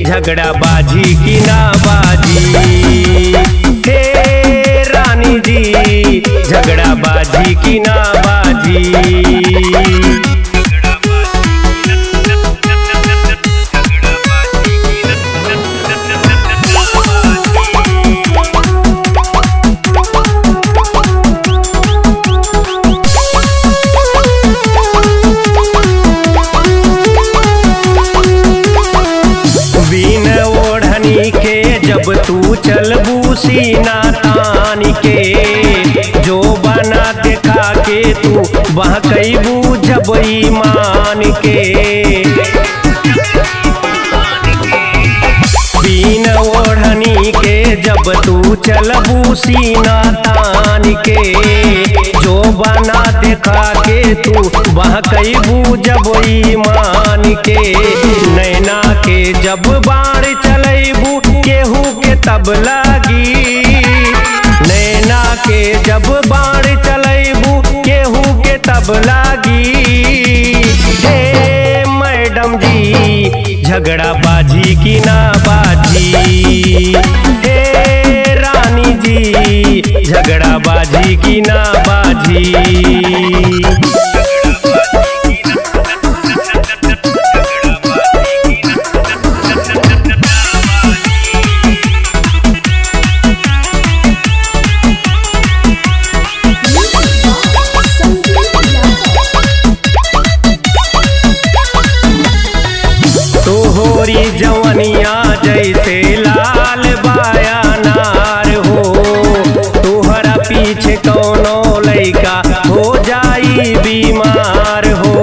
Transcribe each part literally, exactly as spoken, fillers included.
झगड़ा बाजी की ना बाजी। हे रानी जी झगड़ा बाजी की ना बाजी। जब तू चलबू सीना तान के जो बना देखा के तू बहकैबू जब ईमान के। बिन ओढ़नी के जब तू चलबू सीना तान के जो बना देखा के तू बहकैबू जब ईमान के। नैना के जब बाढ़ चलैबू केहू के तब लागी। नैना के जब बाढ़ चलैबू केहू के तब लागी। हे मैडम जी झगड़ा बाजी की ना बाजी। हे रानी जी झगड़ा बाजी की ना बाजी। तोहरी जवनिया जैसे लाल बाया नार हो तोहरा पीछे कौनो लइका हो जाई बीमार हो।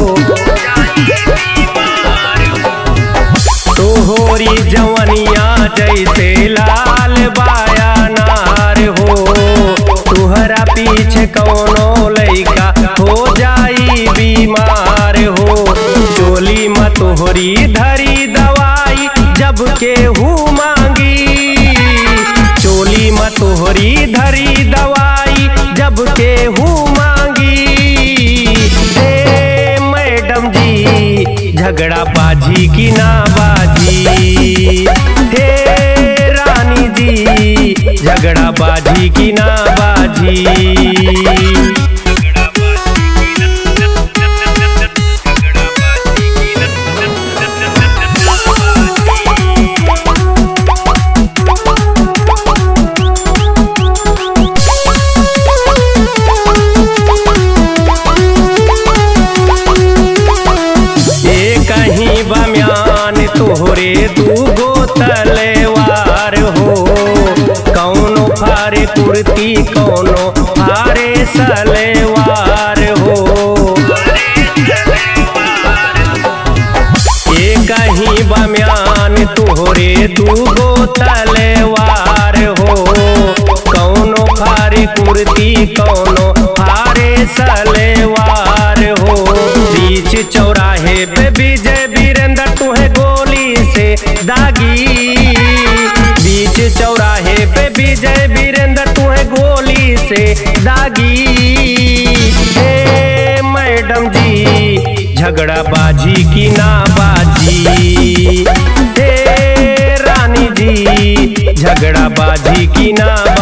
तोहरी जवनिया जैसे लाल बाया नार हो तोहरा पीछे कौनो लइका हो जाई बीमार हो। चोली में तोहरी धरी दवाई जब केहू मांगी। चोली में तोहरी धरी दवाई जब केहू मांगी। हे मैडम जी झगड़ा बाजी की ना बाजी। हे रानी जी झगड़ा बाजी की ना बाजी। कहीं बम्यान तोहरे दूगो तलवार हो कौनो फारे कुर्ती कौनो फारे सलवार हो। ये कहीं बम्यान तोहरे दूगो तलवार हो कौनो फारे कुर्ती कौनो फारे सलवार हो। बीच चौराहे पे विजय वीरेंद्र तुहे गोली से दागी। बीच चौराहे पे विजय वीरेंद्र तुहे गोली से दागी। हे मैडम जी झगड़ा बाजी की ना बाजी। हे रानी जी झगड़ा बाजी की ना